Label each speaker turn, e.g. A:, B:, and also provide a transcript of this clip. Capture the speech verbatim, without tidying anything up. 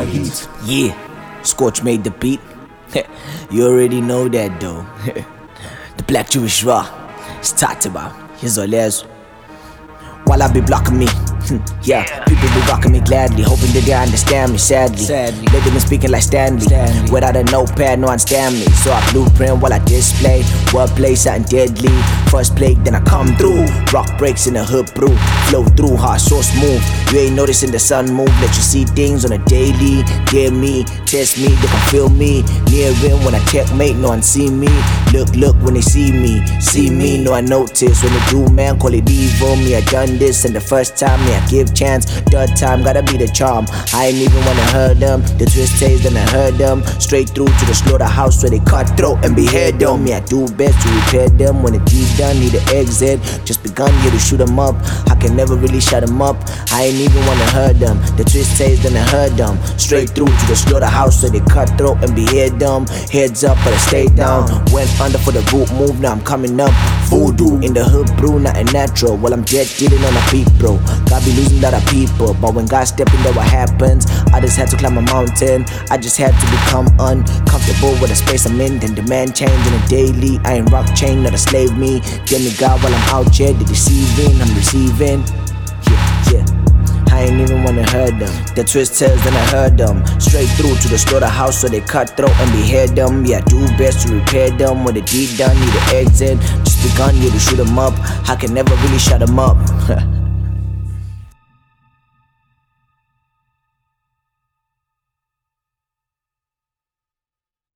A: heat.
B: Yeah, Scorch made the beat. You already know that though. The Black Jewish Raw. It's talked about. Here's all else. While I be blocking me, yeah, people be rocking me gladly, hoping that they understand me. Sadly, sadly, they been speaking like Stanley. Stanley. Without a notepad, no one stand me. So I blueprint while I display. Wordplay, something deadly. First plague, then I come through. Rock breaks in the hood brew. Flow through, hard, so smooth. You ain't noticing the sun move. Let you see things on a daily. Dare me, test me, they can feel me. Near in when I checkmate, no one see me. Look, look when they see me. See me, no I notice. When they do, man, call it evil. Me, I done this, and the first time, me, I give chance. Third time, gotta be the charm. I ain't even wanna heard them. The twist taste, then I heard them. Straight through to the slaughterhouse where they cut throat and behead them. Me, I do best to repair them. When the deed done, need an exit. Just begun here to shoot them up. I can never really shut them up. I ain't even wanna heard them. The twist taste, then I heard them. Straight through to the slaughterhouse where they cut throat and behead them. Heads up, but I stay down. Went under for the root move, now I'm coming up. Voodoo in the hood brew, nothing natural. While I'm dead dealing on a beat, bro. God be losing that of people, but when God step in there, what happens? I just had to climb a mountain. I just had to become uncomfortable with the space I'm in. Then demand change on a daily. I ain't rock chain, not a slave me. Give me God while I'm out here, they deceiving, I'm receiving. Yeah, yeah. I ain't even wanna heard them. The twist tells, then I heard them. Straight through to the slaughterhouse so they cut throat and behead them. Yeah, do best to repair them. When the deed done, need an exit. Just begun, yeah, to shoot them up. I can never really shut them up.